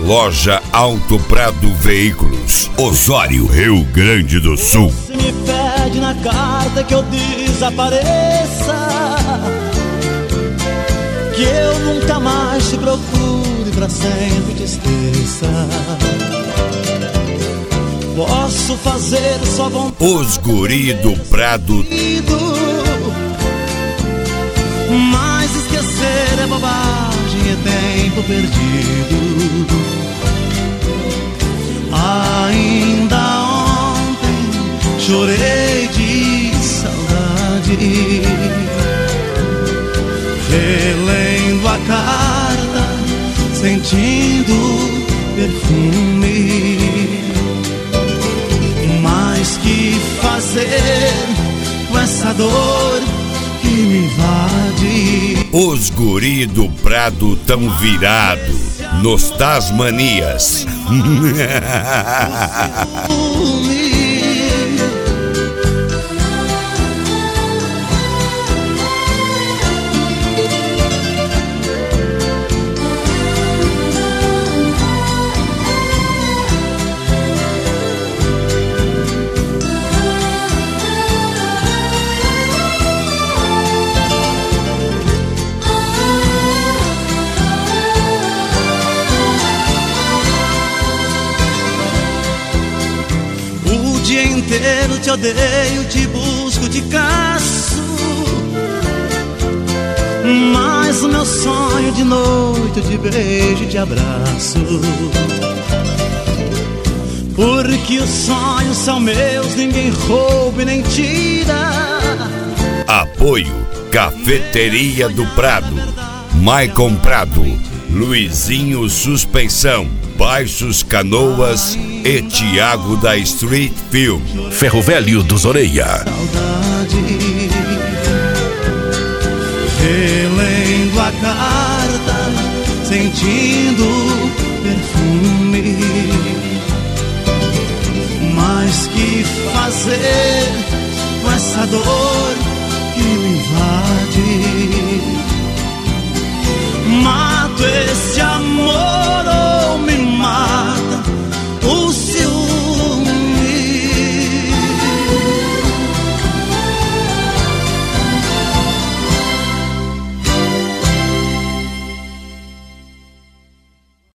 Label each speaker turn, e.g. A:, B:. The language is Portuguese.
A: Loja Auto Prado Veículos, Osório, Rio Grande do Sul.
B: Você me pede na carta que eu desapareça, que eu nunca mais te procure, pra sempre te esqueça. Posso fazer sua vontade.
A: Os guri do Prado.
B: Mas esquecer é bobagem, é tempo perdido. Ainda ontem chorei de saudade, relendo a carta, sentindo perfume. Mas que fazer com essa dor que me invade?
A: Os guri do Prado tão virado nos Tasmanias.
B: Inteiro te odeio, te busco, te caço, mas o meu sonho de noite eu te beijo e te abraço, porque os sonhos são meus, ninguém rouba e nem tira.
A: Apoio Cafeteria do Prado, Maicon Prado, Luizinho Suspensão, Baixos Canoas e Tiago da Street Film.
C: Ferro Velho dos Orelha.
B: Saudade, relendo a carta, sentindo perfume. Mas que fazer com essa dor